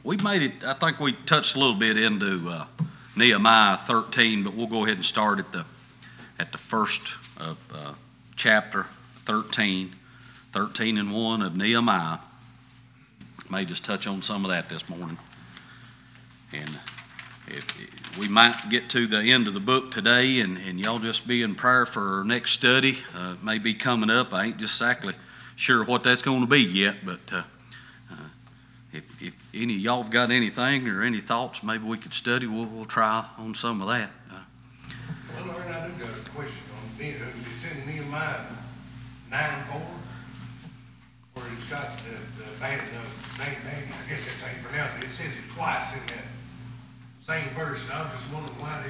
We made it, I think we touched a little bit into Nehemiah 13, but we'll go ahead and start at the first of chapter 13, 13 and 1 of Nehemiah. May just touch on some of that this morning. And we might get to the end of the book today, and y'all just be in prayer for our next study. It may be coming up. I ain't just exactly sure what that's going to be yet, but if any of y'all have got anything or any thoughts, maybe we could study. We'll try on some of that. Well, Lord, I do got a question on it's in Nehemiah 9:4, where it's got the name, I guess that's how you pronounce it. It says it twice in that same verse, and I was just wondering why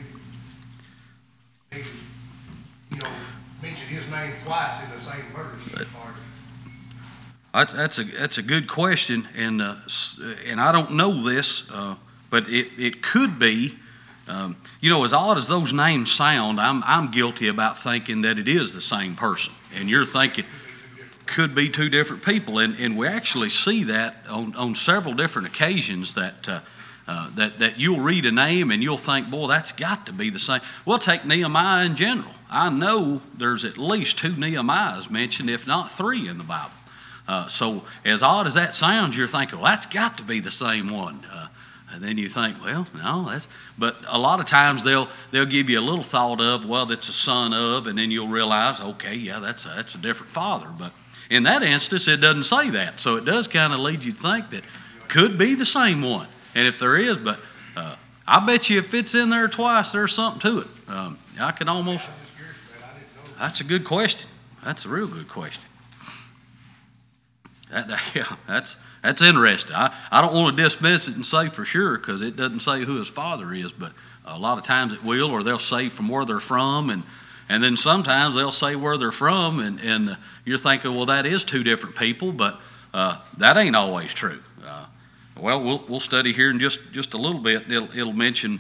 they mention his name twice in the same verse. That's a good question, and I don't know this, but it could be. As odd as those names sound, I'm guilty about thinking that it is the same person, and you're thinking could be two different people, and we actually see that on several different occasions that you'll read a name and you'll think, boy, that's got to be the same. We'll take Nehemiah in general. I know there's at least two Nehemiahs mentioned, if not three, in the Bible. So as odd as that sounds, you're thinking, well, that's got to be the same one. And then you think, well, no, but a lot of times they'll give you a little thought of, well, that's a son of, and then you'll realize, okay, yeah, that's a different father. But in that instance, it doesn't say that. So it does kind of lead you to think that could be the same one. And if there is, but I bet you if it's in there twice, there's something to it. I can almost, that's a good question. That's a real good question. That's interesting. I don't want to dismiss it and say for sure because it doesn't say who his father is, but a lot of times it will, or they'll say from where they're from, and then sometimes they'll say where they're from, and you're thinking, well, that is two different people, but that ain't always true. We'll study here in just a little bit. It'll mention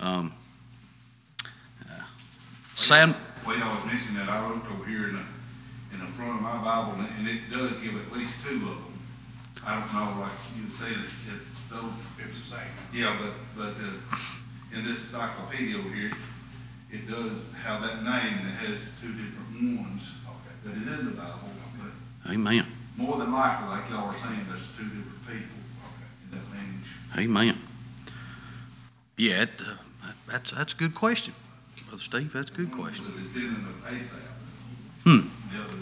Sam. Well, I was mentioning that I wrote over here in the front of my Bible, and it does give at least two of them. I don't know, like you would say that those. It's the same. Yeah, but in this encyclopedia over here, it does have that name, and it has two different ones that is in the Bible. But Amen. More than likely, like y'all are saying, there's two different people in that language. Amen. Yeah, that's a good question, Brother Steve. That's a good question. The descendant of Asaph. The other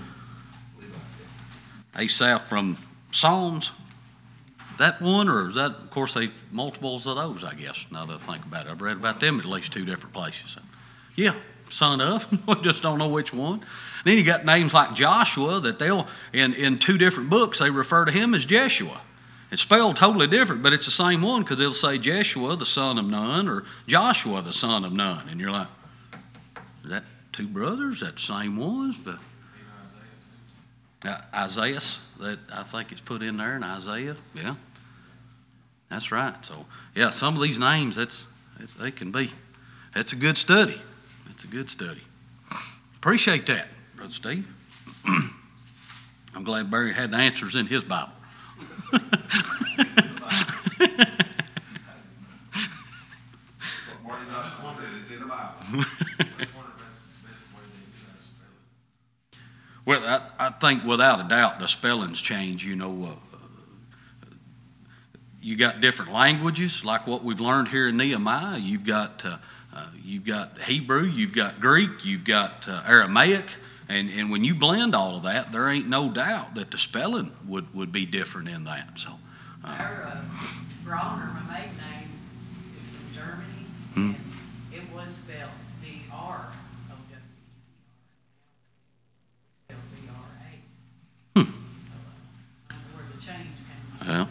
Asaph from Psalms, that one, or is that, of course, they multiples of those, I guess, now that I think about it. I've read about them at least two different places. Yeah, son of, we just don't know which one. Then you got names like Joshua that they'll, in two different books, they refer to him as Jeshua. It's spelled totally different, but it's the same one because it'll say Jeshua, the son of Nun, or Joshua, the son of Nun. And you're like, is that two brothers? Is that the same ones? But Isaiah, that I think it's put in there in Isaiah. Yeah, that's right. So yeah, some of these names, they can be. It's a good study. It's a good study. Appreciate that, Brother Steve. I'm glad Barry had the answers in his Bible. Well, I think without a doubt the spellings change. You got different languages like what we've learned here in Nehemiah. You've got Hebrew, you've got Greek, you've got Aramaic, and when you blend all of that, there ain't no doubt that the spelling would be different in that. So, our Bronner, my maiden name, is from Germany, and it was spelled B-R-O-W. Yeah,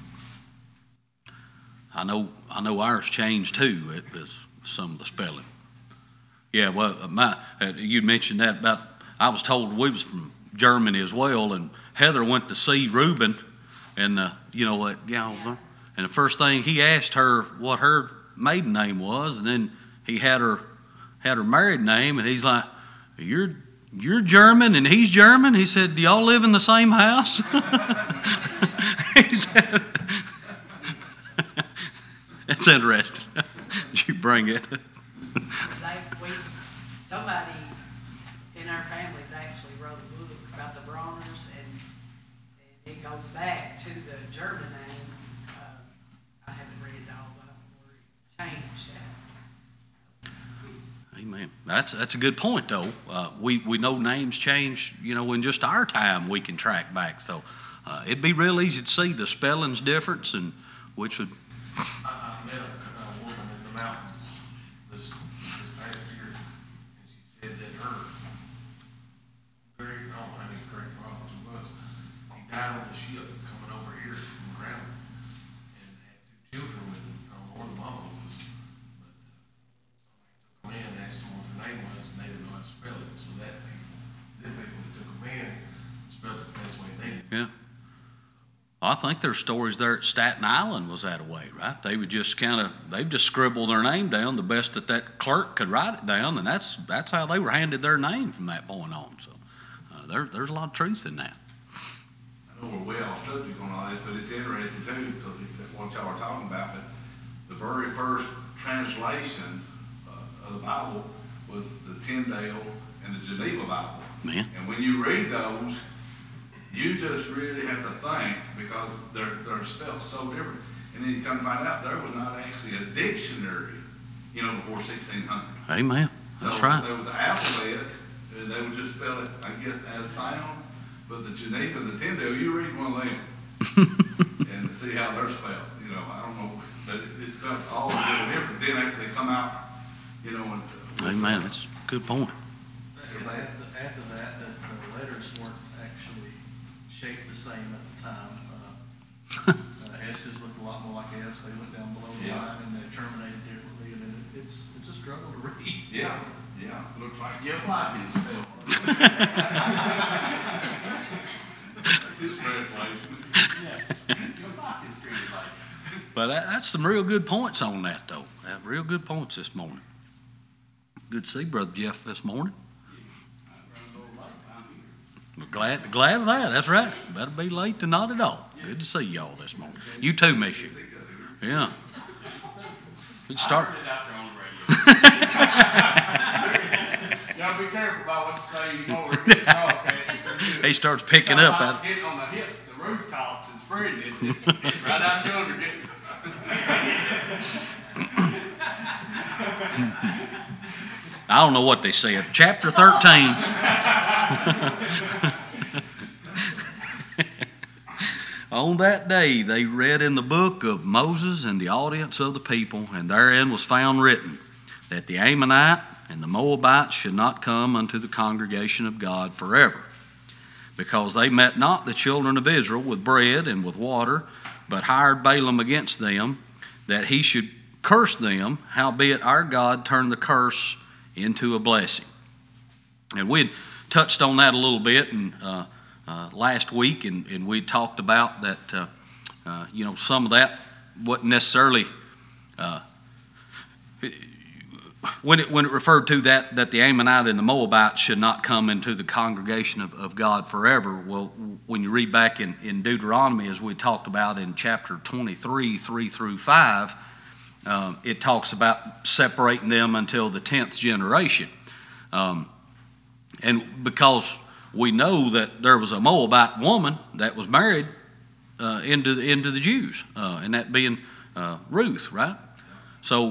I know ours changed too. It was some of the spelling. Yeah, well, you mentioned that about. I was told we was from Germany as well, and Heather went to see Reuben, and and the first thing he asked her what her maiden name was, and then he had her married name, and he's like, "You're German and he's German." He said, "Do y'all live in the same house?" He said, It's interesting. You bring it. Somebody in our families actually wrote a book about the Broners, and it goes back to the German name. I haven't read it all, but where it changed that. Amen. That's a good point, though. We know names change, in just our time we can track back. So it'd be real easy to see the spelling's difference, and which would. I met a woman in the mountains this past year, and she said that her I don't know how many great problems it was. He died on the ship coming over here from the ground, and had 2 children with him. I don't know where the mama was, but somebody took them in and asked them what their name was, and they didn't know how to spell it. So them people that took them in spelled it the best way they did. Yeah. I think there's stories there at Staten Island was that way, right? They would just they'd just scribble their name down the best that clerk could write it down, and that's how they were handed their name from that point on. So there's a lot of truth in that. I know we're way off subject on all this, but it's interesting too, because what y'all are talking about, but the very first translation of the Bible was the Tyndale and the Geneva Bible. Man. And when you read those, you just really have to think, because they're spelled so different. And then you come to find out there was not actually a dictionary, before 1600. Amen. So That's right. there was the alphabet, and they would just spell it, I guess, as sound. But the Geneva and the Tyndale, you read one of them and see how they're spelled. I don't know, but it's spelled all a little different. Then after they come out, and Amen. That's a good point. After that, the letters weren't actually shaped the same at the time. S's look a lot more like F's. They look down below the line, and they're terminated differently, and it's a struggle to read. yeah, looks like Your life is spelled. that's his translation. Yeah, your life is treated like. But that's some real good points on that, though. Real good points this morning. Good to see Brother Jeff this morning. We're glad of that. That's right. Better be late than not at all. Good to see y'all this morning. You too, miss you. Yeah. Good start. Y'all be careful about what you say before we get talk. He starts picking up. Getting on the hip, the rooftops and spreading it. It's right out yonder. I don't know what they said. Chapter 13. On that day, they read in the book of Moses in the audience of the people, and therein was found written that the Ammonite and the Moabite should not come unto the congregation of God forever, because they met not the children of Israel with bread and with water, but hired Balaam against them, that he should curse them. Howbeit our God turned the curse into a blessing. And we had touched on that a little bit last week, and we talked about that, some of that wasn't necessarily, when it referred to that the Ammonite and the Moabite should not come into the congregation of God forever. Well, when you read back in Deuteronomy, as we talked about in chapter 23, 3 through 5, it talks about separating them until the 10th generation. And because we know that there was a Moabite woman that was married into the Jews, and that being Ruth, right? So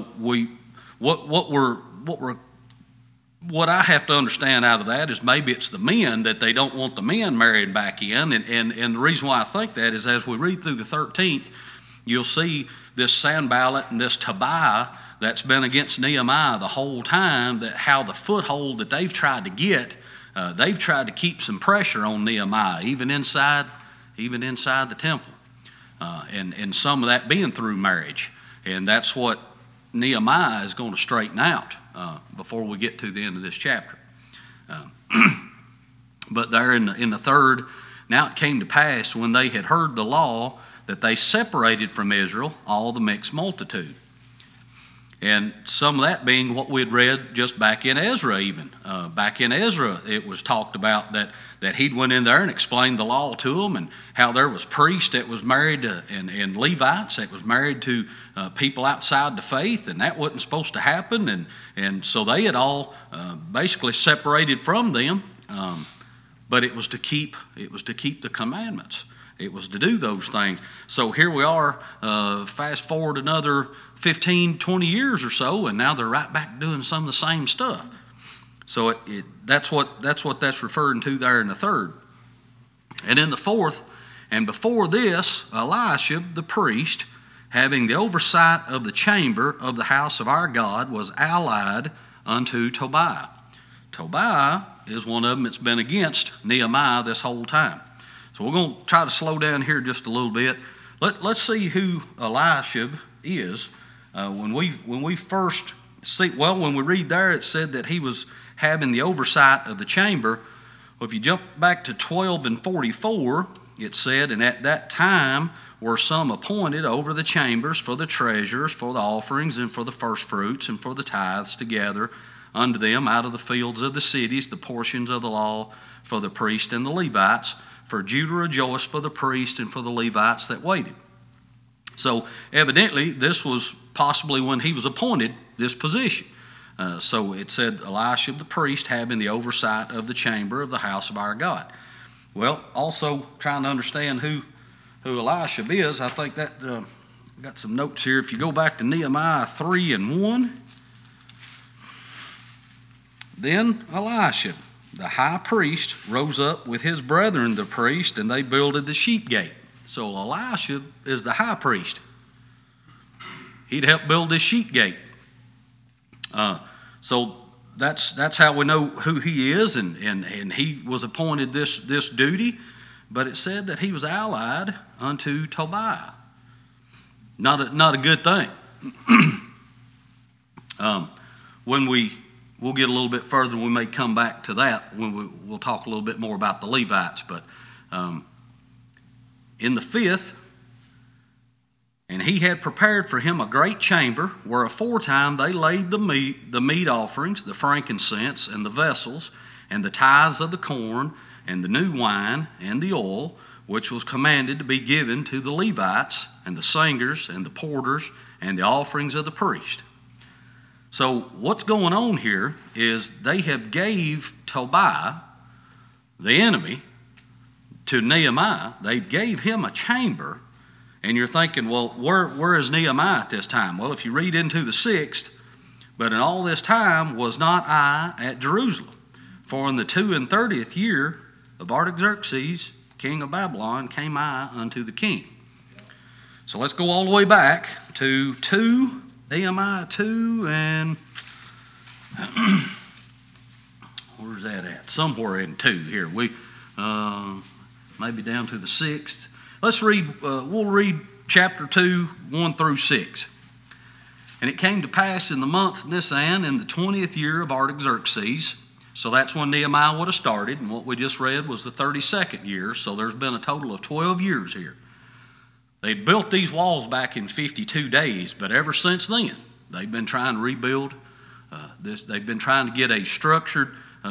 what I have to understand out of that is maybe it's the men that they don't want the men married back in, and the reason why I think that is as we read through the 13th, you'll see this Sanballat and this Tobiah that's been against Nehemiah the whole time, that how the foothold that they've tried to get, they've tried to keep some pressure on Nehemiah, even inside the temple, and some of that being through marriage, and that's what Nehemiah is going to straighten out before we get to the end of this chapter. But there in the third, now it came to pass when they had heard the law that they separated from Israel all the mixed multitude. And some of that being what we'd read just back in Ezra even. Back in Ezra, it was talked about that he'd went in there and explained the law to them, and how there was priests that was married to, and Levites that was married to people outside the faith, and that wasn't supposed to happen. And so they had all basically separated from them. But it was to keep the commandments. It was to do those things. So here we are, fast forward another 15, 20 years or so, and now they're right back doing some of the same stuff. So that's what that's referring to there in the third. And in the fourth, and before this, Eliashib the priest, having the oversight of the chamber of the house of our God, was allied unto Tobiah. Tobiah is one of them that's been against Nehemiah this whole time. So we're going to try to slow down here just a little bit. Let's see who Eliashib is. When we first see, well, when we read there, it said that he was having the oversight of the chamber. Well, if you jump back to 12:44, it said, and at that time were some appointed over the chambers for the treasures, for the offerings, and for the first fruits, and for the tithes together unto them out of the fields of the cities, the portions of the law for the priest and the Levites. For Judah rejoiced for the priest and for the Levites that waited. So evidently this was possibly when he was appointed this position. So it said Eliashib the priest having the oversight of the chamber of the house of our God. Well, also trying to understand who Eliashib is, I think that got some notes here. If you go back to Nehemiah 3:1, then Eliashib, the high priest, rose up with his brethren the priest, and they builded the sheep gate. So Eliashib is the high priest. He'd help build this sheep gate. So that's how we know who he is, and he was appointed this duty. But it said that he was allied unto Tobiah. Not a good thing. We'll get a little bit further, and we may come back to that when we'll talk a little bit more about the Levites. But in the fifth, and he had prepared for him a great chamber, where aforetime they laid the meat offerings, the frankincense, and the vessels, and the tithes of the corn, and the new wine, and the oil, which was commanded to be given to the Levites, and the singers, and the porters, and the offerings of the priest. So what's going on here is they have gave Tobiah, the enemy, to Nehemiah. They gave him a chamber, and you're thinking, well, where is Nehemiah at this time? Well, if you read into the 6th, but in all this time was not I at Jerusalem, for in the 32nd year of Artaxerxes, king of Babylon, came I unto the king. So let's go all the way back to Nehemiah 2, and where's that at? Somewhere in 2 here. We maybe down to the 6th. Let's read. We'll read chapter 2, 1 through 6. And it came to pass in the month Nisan, in the 20th year of Artaxerxes. So that's when Nehemiah would have started, and what we just read was the 32nd year. So there's been a total of 12 years here. They built these walls back in 52 days, but ever since then, they've been trying to rebuild this. They've been trying to get a structured,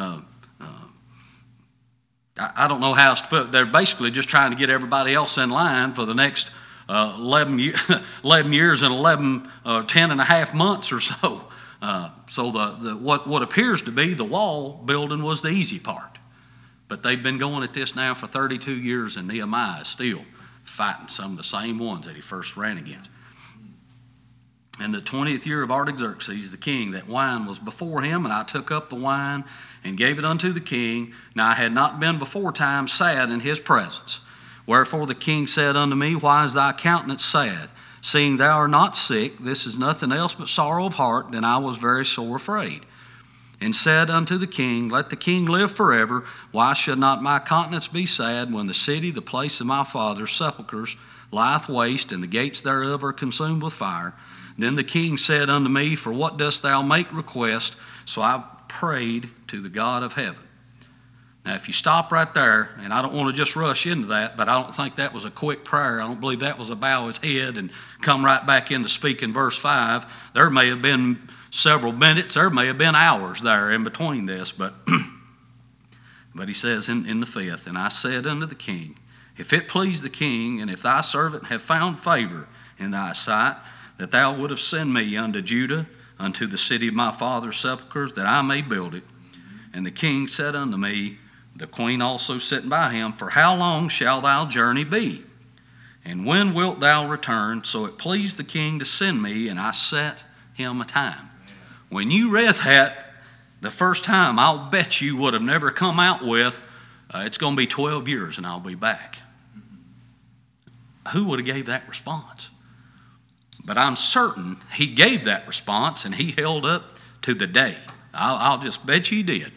I don't know how else to put it. They're basically just trying to get everybody else in line for the next 11 years and 10 and a half months or so. So what appears to be the wall building was the easy part. But they've been going at this now for 32 years, and Nehemiah is still fighting some of the same ones that he first ran against. In the 20th year of Artaxerxes, the king, that wine was before him, and I took up the wine and gave it unto the king. Now I had not been before time sad in his presence. Wherefore the king said unto me, Why is thy countenance sad? Seeing thou art not sick, this is nothing else but sorrow of heart. Then I was very sore afraid. And said unto the king, Let the king live forever. Why should not my countenance be sad, when the city, the place of my father's sepulchres, lieth waste, and the gates thereof are consumed with fire? Then the king said unto me, For what dost thou make request? So I prayed to the God of heaven. Now, if you stop right there, and I don't want to just rush into that, but I don't think that was a quick prayer. I don't believe that was a bow his head and come right back into speaking verse 5. There may have been several minutes, there may have been hours there in between this, but he says in the 5th, and I said unto the king, if it please the king, and if thy servant have found favor in thy sight, that thou wouldest send me unto Judah, unto the city of my father's sepulchres, that I may build it. And the king said unto me, the queen also sitting by him, for how long shall thy journey be? And when wilt thou return? So it pleased the king to send me, and I set him a time. When you read that the first time, I'll bet you would have never come out with, it's going to be 12 years and I'll be back. Who would have gave that response? But I'm certain he gave that response, and he held up to the day. I'll just bet you he did.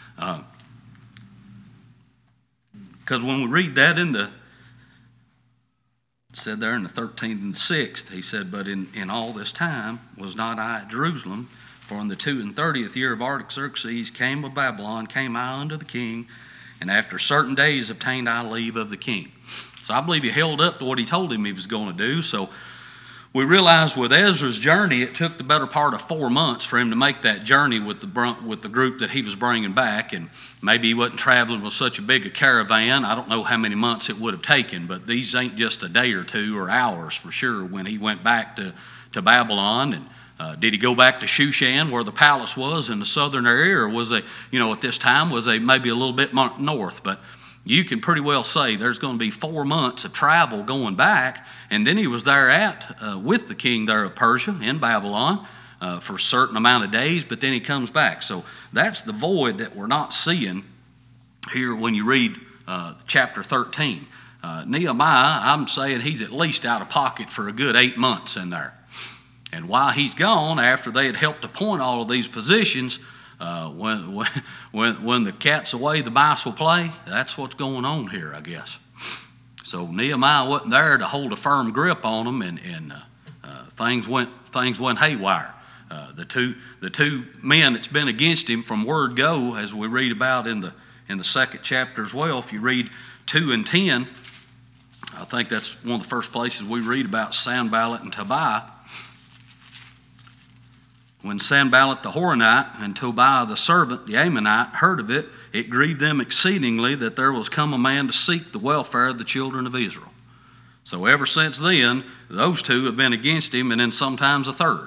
Because when we read that it said there in the 13th and the 6th, he said, but in all this time was not I at Jerusalem, for in the 32nd year of Artaxerxes came of Babylon, came I unto the king, and after certain days obtained I leave of the king. So I believe he held up to what he told him he was going to do. So we realize with Ezra's journey, it took the better part of 4 months for him to make that journey with the group that he was bringing back, and maybe he wasn't traveling with such a big a caravan. I don't know how many months it would have taken, but these ain't just a day or two or hours for sure when he went back to Babylon. And did he go back to Shushan where the palace was in the southern area, or was at this time was maybe a little bit north? But you can pretty well say there's going to be 4 months of travel going back, and then he was there with the king there of Persia in Babylon for a certain amount of days, but then he comes back. So that's the void that we're not seeing here when you read chapter 13. Nehemiah, I'm saying he's at least out of pocket for a good 8 months in there. And while he's gone, after they had helped appoint all of these positions, when the cat's away, the mice will play. That's what's going on here, I guess. So Nehemiah wasn't there to hold a firm grip on them, and things went haywire. The two men that's been against him from word go, as we read about in the 2nd chapter as well. If you read 2 and 10, I think that's one of the first places we read about Sanballat and Tobiah. When Sanballat the Horonite and Tobiah the servant, the Ammonite, heard of it, it grieved them exceedingly that there was come a man to seek the welfare of the children of Israel. So ever since then, those two have been against him, and then sometimes a third.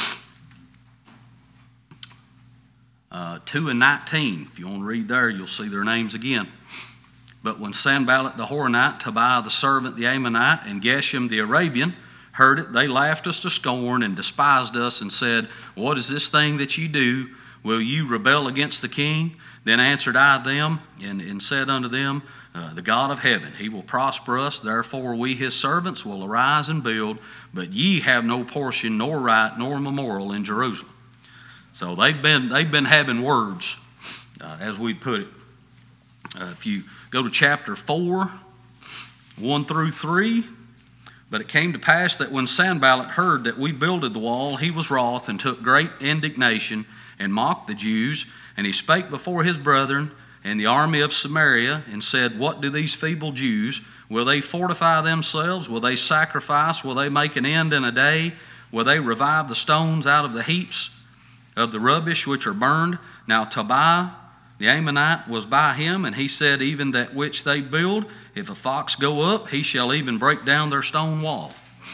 2 and 19, if you want to read there, you'll see their names again. But when Sanballat the Horonite, Tobiah the servant, the Ammonite, and Geshem the Arabian heard it, they laughed us to scorn and despised us and said, what is this thing that you do? Will you rebel against the king? Then answered I them and said unto them, the God of heaven, he will prosper us. Therefore we his servants will arise and build, but ye have no portion nor right nor memorial in Jerusalem. So they've been having words, as we put it. If you go to chapter 4, 1 through 3, but it came to pass that when Sanballat heard that we builded the wall, he was wroth and took great indignation and mocked the Jews. And he spake before his brethren and the army of Samaria and said, what do these feeble Jews? Will they fortify themselves? Will they sacrifice? Will they make an end in a day? Will they revive the stones out of the heaps of the rubbish which are burned? Now Tobiah the Ammonite was by him, and he said, even that which they build, if a fox go up, he shall even break down their stone wall.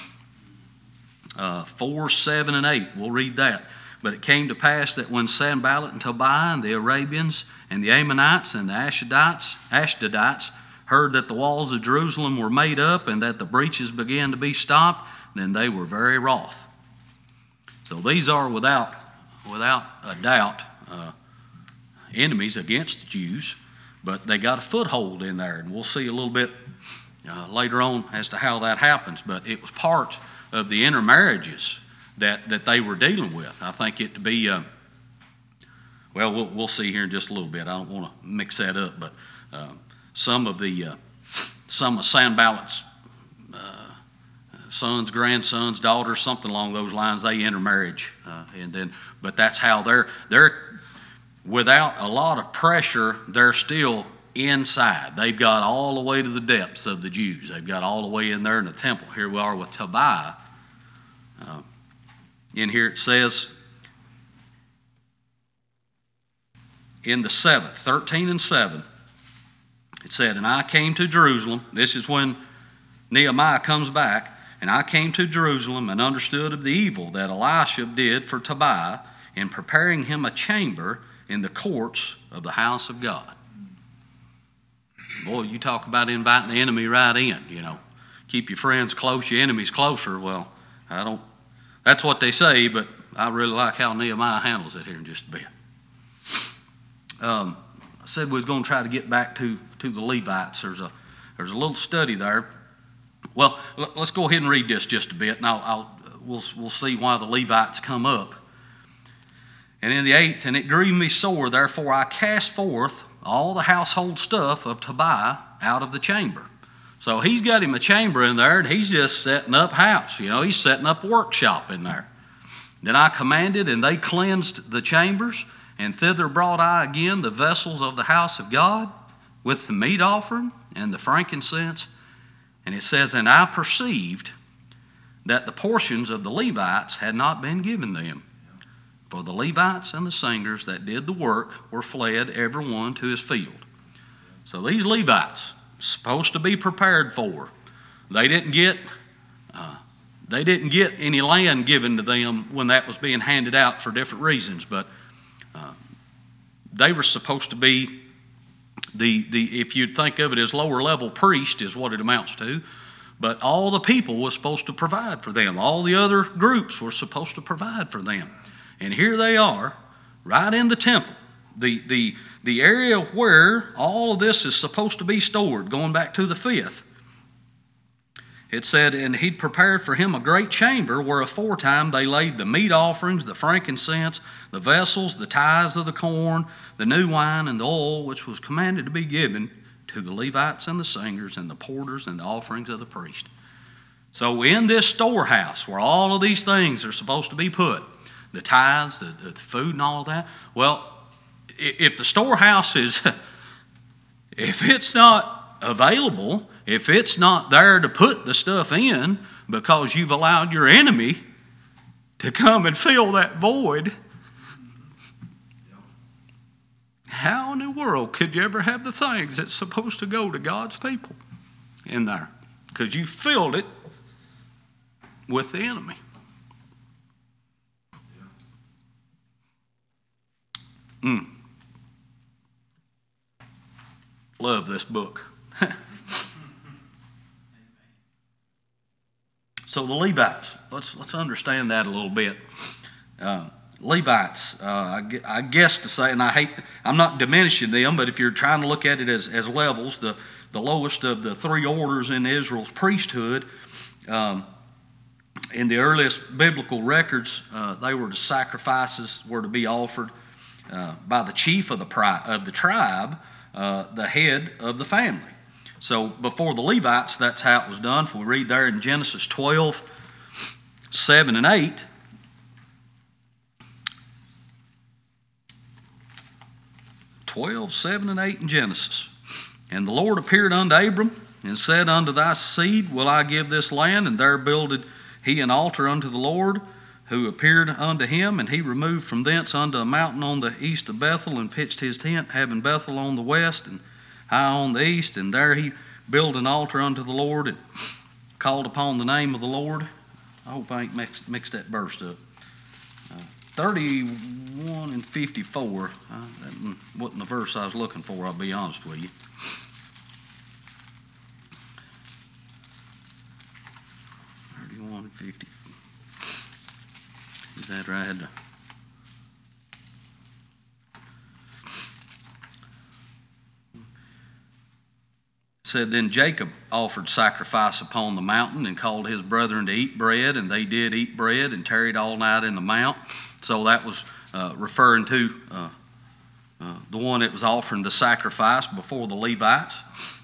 4, 7, and 8, we'll read that. But it came to pass that when Sanballat and Tobiah and the Arabians and the Ammonites and the Ashdodites heard that the walls of Jerusalem were made up and that the breaches began to be stopped, then they were very wroth. So these are without a doubt enemies against the Jews, but they got a foothold in there, and we'll see a little bit later on as to how that happens. But it was part of the intermarriages that they were dealing with. I think it to be, we'll see here in just a little bit. I don't want to mix that up, but some of Sanballat's sons, grandsons, daughters, something along those lines, they intermarriage, but that's how they're without a lot of pressure, they're still inside. They've got all the way to the depths of the Jews. They've got all the way in there in the temple. Here we are with Tobiah. In here it says, in the 7th, 13 and 7, it said, and I came to Jerusalem. This is when Nehemiah comes back. And I came to Jerusalem and understood of the evil that Elisha did for Tobiah in preparing him a chamber in the courts of the house of God. Boy, you talk about inviting the enemy right in, you know. Keep your friends close, your enemies closer. Well, that's what they say, but I really like how Nehemiah handles it here in just a bit. I said we was going to try to get back to the Levites. There's a little study there. Well, let's go ahead and read this just a bit, and we'll see why the Levites come up. And in the 8th, and it grieved me sore, therefore I cast forth all the household stuff of Tobiah out of the chamber. So he's got him a chamber in there, and he's just setting up house. You know, he's setting up a workshop in there. Then I commanded, and they cleansed the chambers, and thither brought I again the vessels of the house of God, with the meat offering and the frankincense. And it says, and I perceived that the portions of the Levites had not been given them. For the Levites and the singers that did the work were fled, every one to his field. So these Levites, supposed to be prepared for, they didn't get any land given to them when that was being handed out for different reasons. But they were supposed to be if you'd think of it as lower level priest is what it amounts to, but all the people was supposed to provide for them. All the other groups were supposed to provide for them. And here they are, right in the temple, the area where all of this is supposed to be stored, going back to the 5th. It said, and he'd prepared for him a great chamber where aforetime they laid the meat offerings, the frankincense, the vessels, the tithes of the corn, the new wine, and the oil, which was commanded to be given to the Levites and the singers and the porters and the offerings of the priest. So in this storehouse where all of these things are supposed to be put, the tithes, the food and all of that, well, if the storehouse if it's not available, if it's not there to put the stuff in because you've allowed your enemy to come and fill that void, how in the world could you ever have the things that's supposed to go to God's people in there? Because you filled it with the enemy. Love this book. So the Levites, let's understand that a little bit. Levites, I guess to say, and I'm not diminishing them, but if you're trying to look at it as levels, the lowest of the 3 orders in Israel's priesthood, in the earliest biblical records, the sacrifices were to be offered by the chief of the tribe, the head of the family. So before the Levites, that's how it was done. If we read there in Genesis 12, 7 and 8, in Genesis. And the Lord appeared unto Abram and said, unto thy seed will I give this land. And there builded he an altar unto the Lord, who appeared unto him. And he removed from thence unto a mountain on the east of Bethel, and pitched his tent, having Bethel on the west and Ai on the east. And there he built an altar unto the Lord, and called upon the name of the Lord. I hope I ain't mixed that verse up. 31 and 54. That wasn't the verse I was looking for, I'll be honest with you. And 50. Is that right? Said, then Jacob offered sacrifice upon the mountain and called his brethren to eat bread, and they did eat bread and tarried all night in the mount. So that was referring to the one that was offering the sacrifice before the Levites.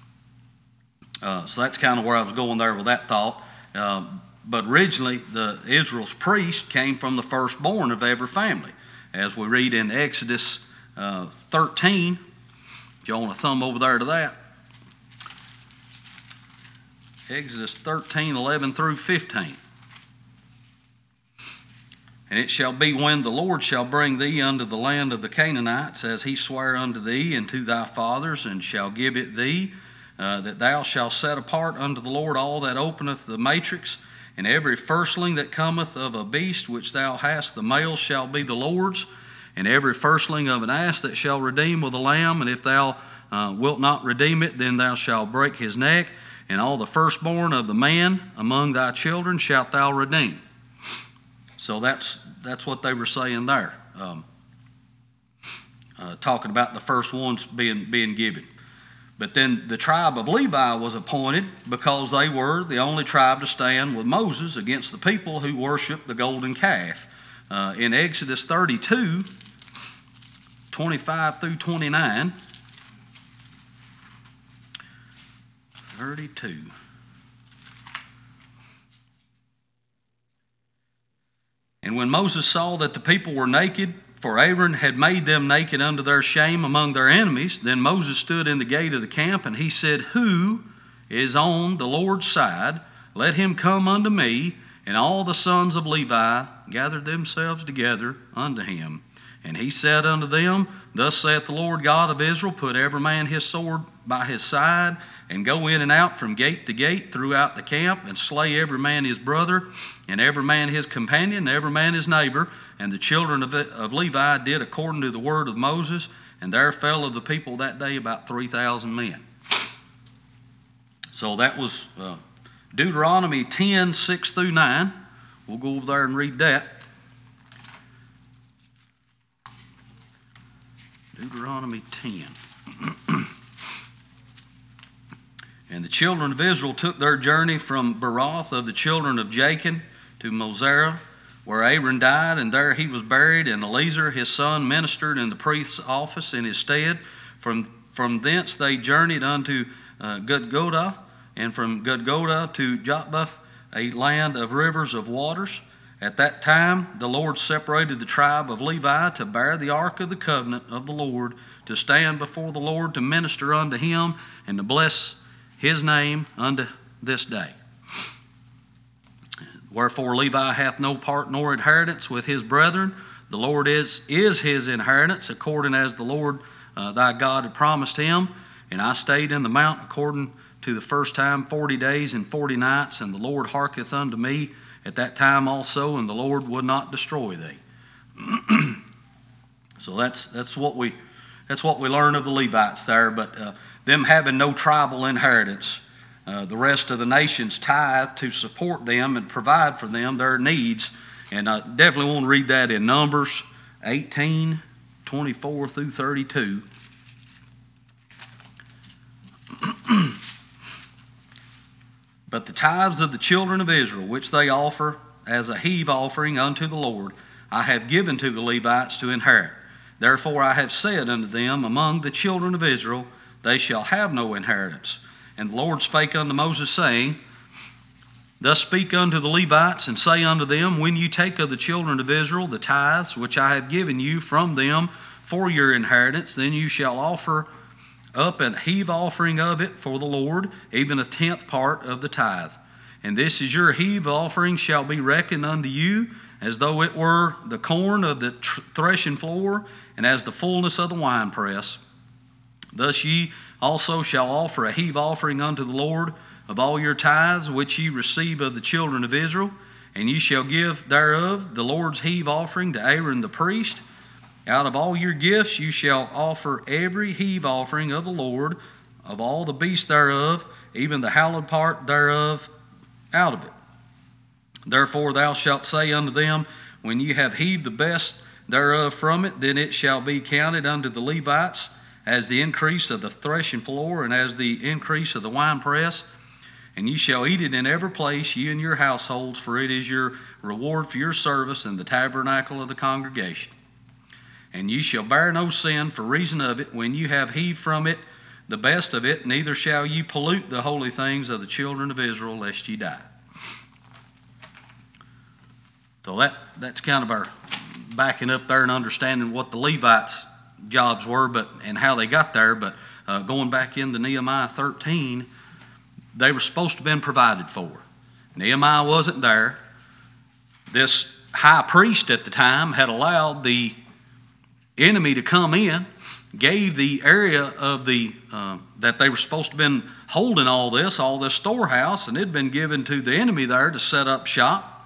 So that's kind of where I was going there with that thought. But originally, Israel's priest came from the firstborn of every family. As we read in Exodus 13, If you want to thumb over there to that. Exodus 13, 11 through 15. And it shall be when the Lord shall bring thee unto the land of the Canaanites, as he sware unto thee and to thy fathers, and shall give it thee, that thou shalt set apart unto the Lord all that openeth the matrix, and every firstling that cometh of a beast which thou hast, the male shall be the Lord's, and every firstling of an ass that shall redeem with a lamb, and if thou wilt not redeem it, then thou shalt break his neck, and all the firstborn of the man among thy children shalt thou redeem. So that's what they were saying there, talking about the first ones being given. But then the tribe of Levi was appointed because they were the only tribe to stand with Moses against the people who worshiped the golden calf. In Exodus 32, 25 through 29, 32. And when Moses saw that the people were naked, for Aaron had made them naked unto their shame among their enemies, then Moses stood in the gate of the camp, and he said, Who is on the Lord's side? Let him come unto me. And all the sons of Levi gathered themselves together unto him. And he said unto them, Thus saith the Lord God of Israel, Put every man his sword by his side, and go in and out from gate to gate throughout the camp, and slay every man his brother, and every man his companion, and every man his neighbor. And the children of Levi did according to the word of Moses, and there fell of the people that day about 3,000 men. So that was Deuteronomy 10, 6 through 9. We'll go over there and read that. Deuteronomy 10. And the children of Israel took their journey from Beroth of the children of Jachin to Mosera, where Aaron died, and there he was buried, and Eleazar his son ministered in the priest's office in his stead. From thence they journeyed unto Gudgodah, and from Gudgodah to Jotbath, a land of rivers of waters. At that time the Lord separated the tribe of Levi to bear the ark of the covenant of the Lord, to stand before the Lord, to minister unto him, and to bless his name unto this day. Wherefore Levi hath no part nor inheritance with his brethren. The Lord is his inheritance, according as the Lord thy God had promised him. And I stayed in the mount according to the first time 40 days and 40 nights, and the Lord hearketh unto me at that time also, and the Lord would not destroy thee. So that's what we learn of the Levites there. But them having no tribal inheritance, the rest of the nations tithe to support them and provide for them their needs. And I definitely want to read that in Numbers 18, 24 through 32. But the tithes of the children of Israel, which they offer as a heave offering unto the Lord, I have given to the Levites to inherit. Therefore I have said unto them, Among the children of Israel they shall have no inheritance. And the Lord spake unto Moses, saying, Thus speak unto the Levites, and say unto them, When you take of the children of Israel the tithes which I have given you from them for your inheritance, then you shall offer up an heave offering of it for the Lord, even a 10th part of the tithe. And this is your heave offering shall be reckoned unto you, as though it were the corn of the threshing floor, and as the fullness of the winepress. Thus ye also shall offer a heave offering unto the Lord of all your tithes which ye receive of the children of Israel, and ye shall give thereof the Lord's heave offering to Aaron the priest. Out of all your gifts you shall offer every heave offering of the Lord, of all the beasts thereof, even the hallowed part thereof, out of it. Therefore thou shalt say unto them, When ye have heaved the best thereof from it, then it shall be counted unto the Levites as the increase of the threshing floor, and as the increase of the winepress. And ye shall eat it in every place, ye and your households, for it is your reward for your service in the tabernacle of the congregation. And ye shall bear no sin for reason of it, when you have heaved from it the best of it, neither shall ye pollute the holy things of the children of Israel, lest ye die. So that's kind of our backing up there and understanding what the Levites' jobs were, and how they got there. But going back into Nehemiah 13, they were supposed to have been provided for. Nehemiah wasn't there. This high priest at the time had allowed the enemy to come in, gave the area of the that they were supposed to have been holding all this storehouse, and it had been given to the enemy there to set up shop.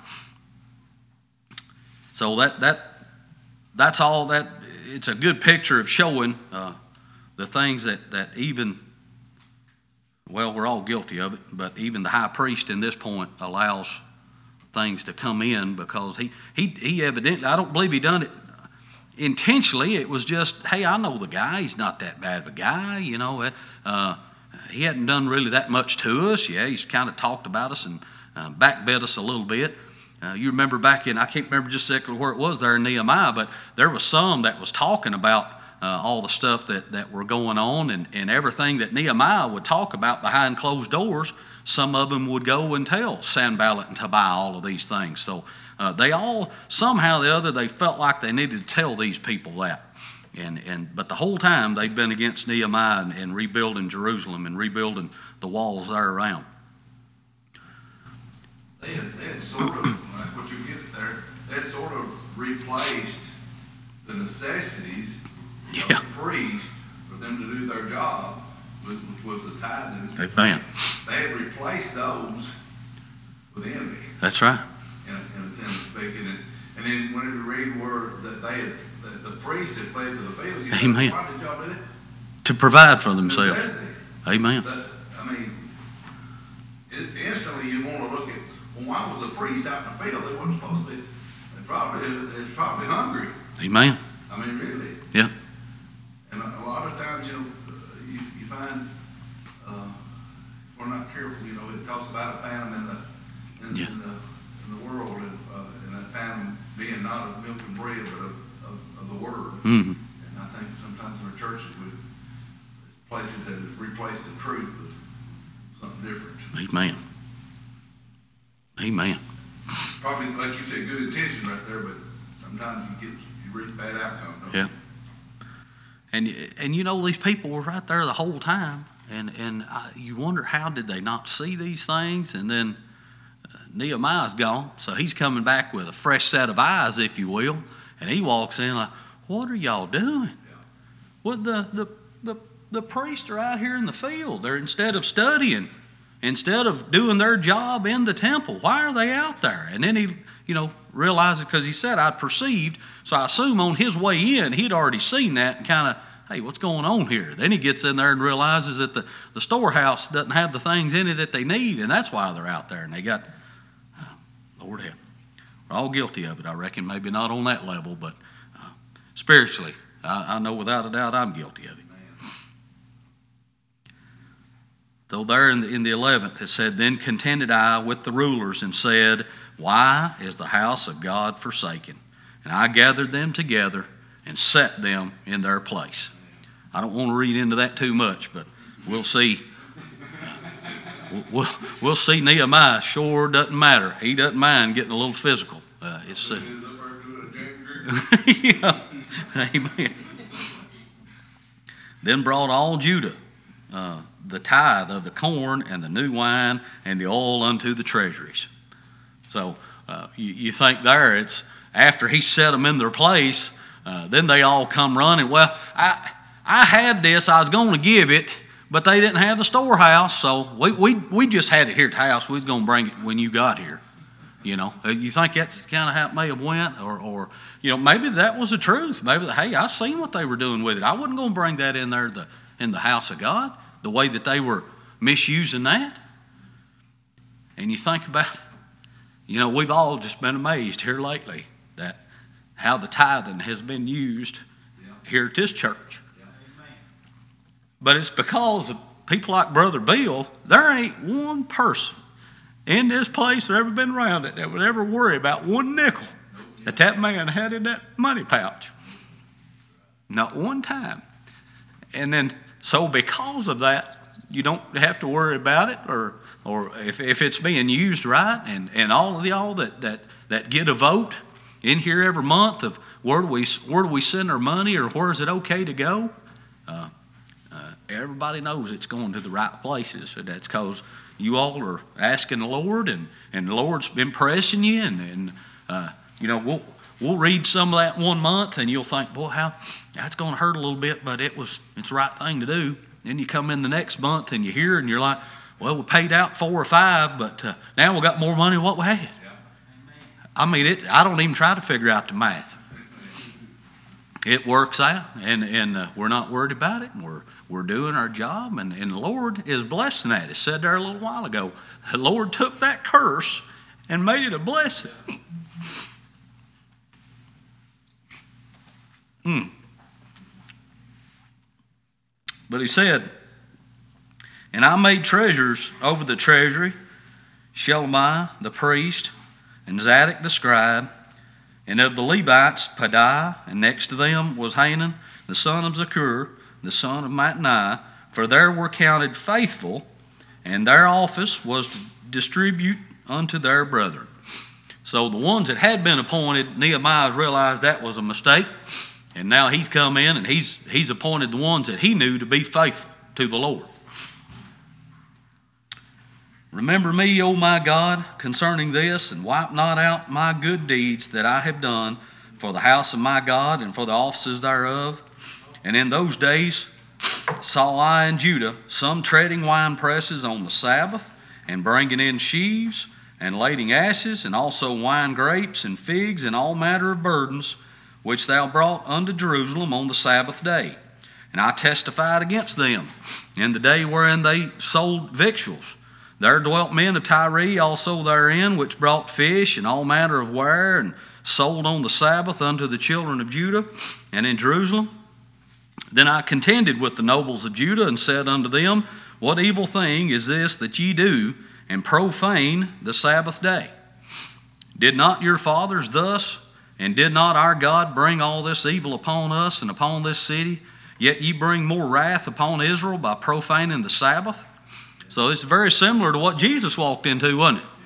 So that's all that. It's a good picture of showing the things that even, well, we're all guilty of it, but even the high priest in this point allows things to come in because he evidently, I don't believe he done it intentionally. It was just, hey, I know the guy. He's not that bad of a guy, you know. He hadn't done really that much to us. Yeah, he's kind of talked about us and backbit us a little bit. You remember back in, I can't remember just exactly where it was there in Nehemiah, but there was some that was talking about all the stuff that were going on and everything that Nehemiah would talk about behind closed doors. Some of them would go and tell Sanballat and Tobiah all of these things. So they all, somehow or the other, they felt like they needed to tell these people that. But the whole time they've been against Nehemiah and rebuilding Jerusalem and rebuilding the walls there around. They had sort of, like what you get there, they had sort of replaced the necessities of the priest for them to do their job, which was the tithing. Amen. They had replaced those with the enemy. That's right. In a sense of speaking. And then whenever you read where that they had, the priest had fled to the field, you Amen. Why did y'all do that? To provide for themselves. Necessity. Amen. Instantly you want to look at, well, why was the priest out in the field? They wasn't supposed to be. It's probably hungry. Amen. Really. Yeah. And a lot of times, you find, if we're not careful, it talks about a famine in the world, and that famine being not of milk and bread, but of the word. Mm-hmm. And I think sometimes in our churches, places that have replaced the truth with something different. Amen. Amen. Probably, like you said, good intention right there, but sometimes you reach bad outcome. Yeah. And these people were right there the whole time, and you wonder how did they not see these things? And then Nehemiah's gone, so he's coming back with a fresh set of eyes, if you will, and he walks in like, "What are y'all doing?" Yeah. Well, the priests are out here in the field. They're instead of studying, instead of doing their job in the temple. Why are they out there? And then he, realizes, because he said, "I perceived." So I assume on his way in, he'd already seen that and kind of, hey, what's going on here? Then he gets in there and realizes that the storehouse doesn't have the things in it that they need, and that's why they're out there. And they got, Lord help. We're all guilty of it, I reckon. Maybe not on that level, but spiritually, I know without a doubt I'm guilty of it. So there in the 11th, it said, "Then contended I with the rulers and said, Why is the house of God forsaken? And I gathered them together and set them in their place." I don't want to read into that too much, but we'll see. We'll see Nehemiah sure doesn't matter. He doesn't mind getting a little physical. Yeah. Amen. "Then brought all Judah the tithe of the corn and the new wine and the oil unto the treasuries." So you think there it's after he set them in their place, then they all come running. Well, I had this, I was going to give it, but they didn't have the storehouse, so we just had it here at the house. We was going to bring it when you got here. You think that's kind of how it may have went, or maybe that was the truth. Maybe hey, I seen what they were doing with it. I wasn't going to bring that in there in the house of God, the way that they were misusing that. And you think about, we've all just been amazed here lately that how the tithing has been used here at this church. But it's because of people like Brother Bill. There ain't one person in this place or ever been around it that would ever worry about one nickel that man had in that money pouch. Not one time. And then, so because of that, you don't have to worry about it, or if it's being used right, and all of y'all that get a vote in here every month of where do we send our money, or where is it okay to go? everybody knows it's going to the right places. And that's because you all are asking the Lord, and the Lord's impressing you. And we'll read some of that one month, and you'll think, boy, how that's going to hurt a little bit, but it's the right thing to do. Then you come in the next month and you hear, and you're like, well, we paid out 4 or 5, but now we got more money than what we had. I mean, I don't even try to figure out the math. It works out, and we're not worried about it, and we're doing our job, and the Lord is blessing that. It said there a little while ago, the Lord took that curse and made it a blessing. But he said, and I made treasures over the treasury, Shelemiah the priest, and Zadok the scribe, and of the Levites, Pedaiah, and next to them was Hanan, the son of Zakur, the son of Mattaniah, for there were counted faithful, and their office was to distribute unto their brethren. So the ones that had been appointed, Nehemiah realized that was a mistake, and now he's come in and he's appointed the ones that he knew to be faithful to the Lord. Remember me, O my God, concerning this, and wipe not out my good deeds that I have done for the house of my God and for the offices thereof. And in those days saw I in Judah some treading wine presses on the Sabbath, and bringing in sheaves, and lading asses, and also wine grapes, and figs, and all manner of burdens, which thou brought unto Jerusalem on the Sabbath day. And I testified against them in the day wherein they sold victuals. There dwelt men of Tyre also therein, which brought fish and all manner of ware, and sold on the Sabbath unto the children of Judah and in Jerusalem. Then I contended with the nobles of Judah, and said unto them, what evil thing is this that ye do, and profane the Sabbath day? Did not your fathers thus, and did not our God bring all this evil upon us and upon this city? Yet ye bring more wrath upon Israel by profaning the Sabbath. So it's very similar to what Jesus walked into, wasn't it?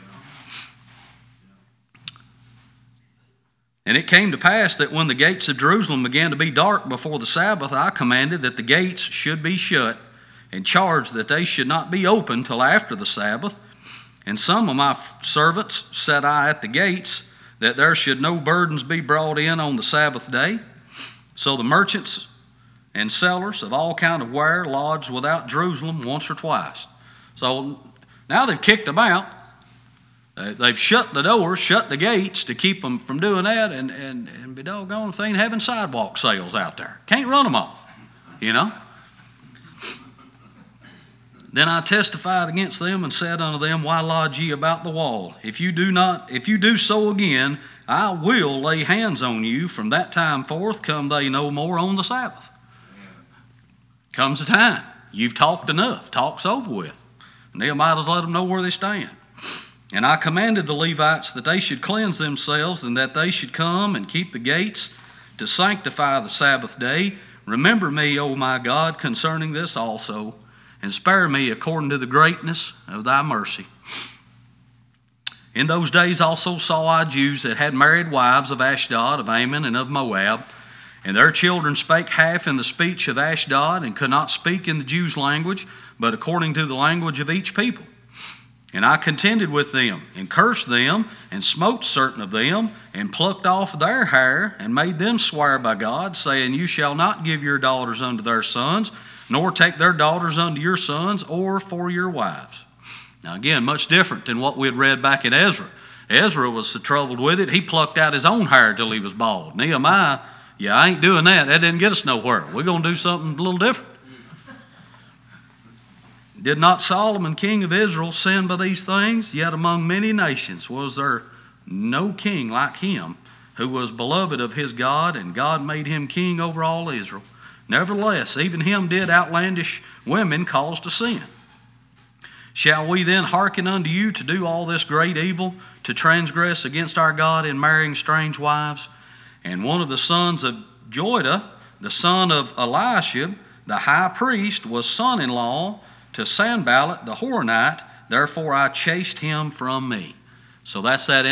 And it came to pass that when the gates of Jerusalem began to be dark before the Sabbath, I commanded that the gates should be shut, and charged that they should not be opened till after the Sabbath. And some of my servants set I at the gates, that there should no burdens be brought in on the Sabbath day. So the merchants and sellers of all kind of ware lodged without Jerusalem once or twice. So now they've kicked them out. They've shut the doors, shut the gates to keep them from doing that, and be doggone if they ain't having sidewalk sales out there. Can't run them off, you know. Then I testified against them and said unto them, why lodge ye about the wall? If you do so again, I will lay hands on you. From that time forth come they no more on the Sabbath. Comes a time. You've talked enough. Talk's over with. Nehemiah has let them know where they stand. And I commanded the Levites that they should cleanse themselves, and that they should come and keep the gates to sanctify the Sabbath day. Remember me, O my God, concerning this also, and spare me according to the greatness of thy mercy. In those days also saw I Jews that had married wives of Ashdod, of Ammon, and of Moab, and their children spake half in the speech of Ashdod, and could not speak in the Jews' language, but according to the language of each people. And I contended with them, and cursed them, and smote certain of them, and plucked off their hair, and made them swear by God, saying, you shall not give your daughters unto their sons, nor take their daughters unto your sons, or for your wives. Now again, much different than what we had read back in Ezra. Ezra was so troubled with it, he plucked out his own hair till he was bald. Nehemiah, I ain't doing that. That didn't get us nowhere. We're going to do something a little different. Did not Solomon, king of Israel, sin by these things? Yet among many nations was there no king like him, who was beloved of his God, and God made him king over all Israel. Nevertheless, even him did outlandish women cause to sin. Shall we then hearken unto you to do all this great evil, to transgress against our God in marrying strange wives? And one of the sons of Joiada, the son of Eliashib, the high priest, was son-in-law to Sanballat the Horonite, therefore I chased him from me. So that's that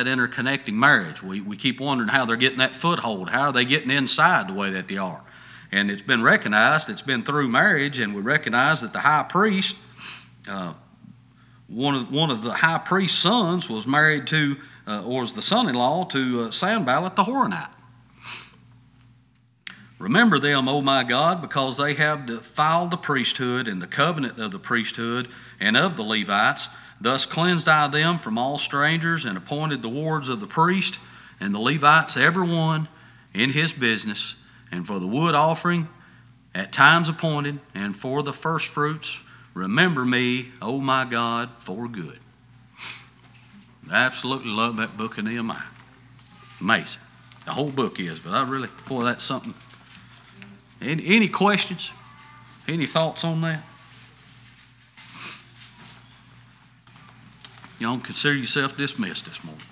interconnecting marriage. We keep wondering how they're getting that foothold. How are they getting inside the way that they are? And it's been recognized, it's been through marriage, and we recognize that the high priest, one of the high priest's sons was married to, or was the son-in-law to Sanballat the Horonite. Remember them, O my God, because they have defiled the priesthood and the covenant of the priesthood and of the Levites. Thus cleansed I them from all strangers and appointed the wards of the priest and the Levites, every one in his business, and for the wood offering at times appointed, and for the first fruits, remember me, O my God, for good. I absolutely love that book of Nehemiah. Amazing. The whole book is, but I really, boy, that's something. Any questions? Any thoughts on that? Y'all consider yourself dismissed this morning.